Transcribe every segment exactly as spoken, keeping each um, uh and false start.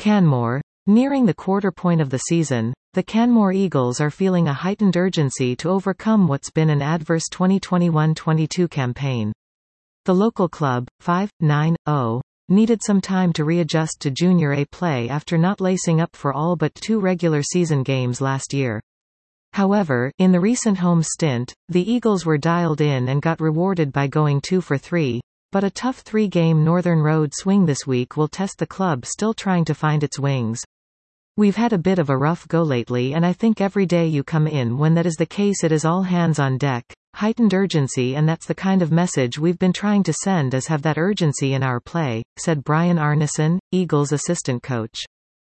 Canmore. Nearing the quarter point of the season, the Canmore Eagles are feeling a heightened urgency to overcome what's been an adverse twenty twenty-one twenty-two campaign. The local club, five nine oh, needed some time to readjust to Junior A play after not lacing up for all but two regular season games last year. However, in the recent home stint, the Eagles were dialed in and got rewarded by going two for three, but a tough three-game Northern Road swing this week will test the club still trying to find its wings. We've had a bit of a rough go lately, and I think every day you come in when that is the case it is all hands on deck, heightened urgency, and that's the kind of message we've been trying to send as have that urgency in our play, said Brian Arneson, Eagles assistant coach.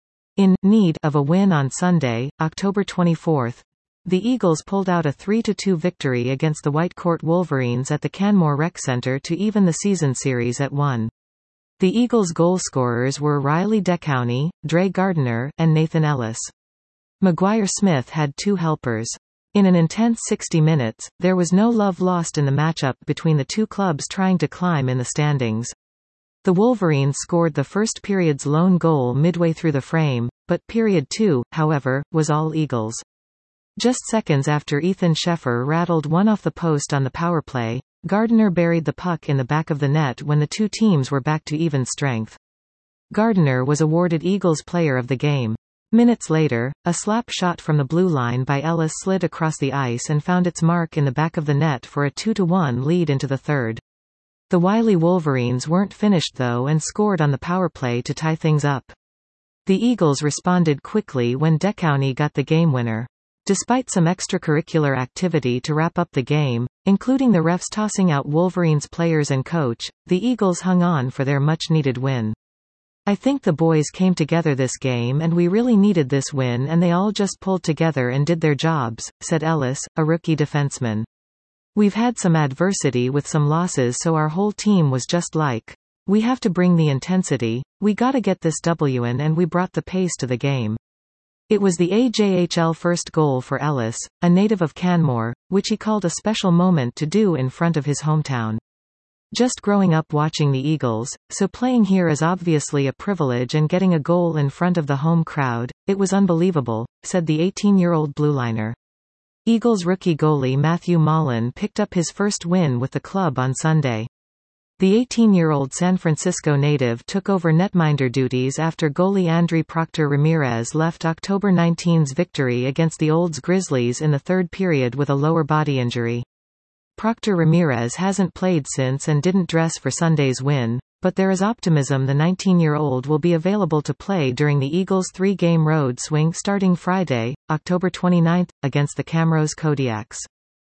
In need of a win on Sunday, October twenty-fourth, the Eagles pulled out a three to two victory against the Whitecourt Wolverines at the Canmore Rec Center to even the season series at one. The Eagles' goal scorers were Riley DeCowney, Dre Gardner, and Nathan Ellis. Maguire Smith had two helpers. In an intense sixty minutes, there was no love lost in the matchup between the two clubs trying to climb in the standings. The Wolverines scored the first period's lone goal midway through the frame, but period two, however, was all Eagles. Just seconds after Ethan Sheffer rattled one off the post on the power play, Gardner buried the puck in the back of the net when the two teams were back to even strength. Gardner was awarded Eagles Player of the Game. Minutes later, a slap shot from the blue line by Ellis slid across the ice and found its mark in the back of the net for a two to one lead into the third. The wily Wolverines weren't finished though and scored on the power play to tie things up. The Eagles responded quickly when DeCowney got the game winner. Despite some extracurricular activity to wrap up the game, including the refs tossing out Wolverines players and coach, the Eagles hung on for their much-needed win. I think the boys came together this game and we really needed this win and they all just pulled together and did their jobs, said Ellis, a rookie defenseman. We've had some adversity with some losses, so our whole team was just like, we have to bring the intensity, we gotta get this W in, and we brought the pace to the game. It was the A J H L first goal for Ellis, a native of Canmore, which he called a special moment to do in front of his hometown. Just growing up watching the Eagles, so playing here is obviously a privilege, and getting a goal in front of the home crowd, it was unbelievable, said the eighteen-year-old blueliner. Eagles rookie goalie Matthew Mullen picked up his first win with the club on Sunday. The eighteen-year-old San Francisco native took over netminder duties after goalie Andrei Proctor Ramirez left October nineteenth's victory against the Olds Grizzlies in the third period with a lower body injury. Proctor Ramirez hasn't played since and didn't dress for Sunday's win, but there is optimism the nineteen-year-old will be available to play during the Eagles' three-game road swing starting Friday, October twenty-ninth, against the Camrose Kodiaks.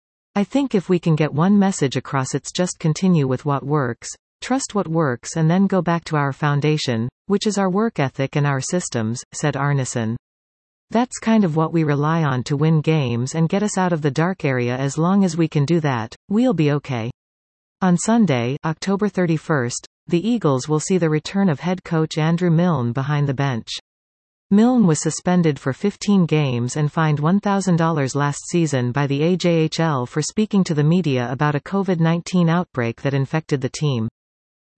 I think if we can get one message across, it's just continue with what works, trust what works, and then go back to our foundation, which is our work ethic and our systems, said Arneson. That's kind of what we rely on to win games and get us out of the dark area. As long as we can do that, we'll be okay. On Sunday, October thirty-first, the Eagles will see the return of head coach Andrew Milne behind the bench. Milne was suspended for fifteen games and fined one thousand dollars last season by the A J H L for speaking to the media about a COVID nineteen outbreak that infected the team.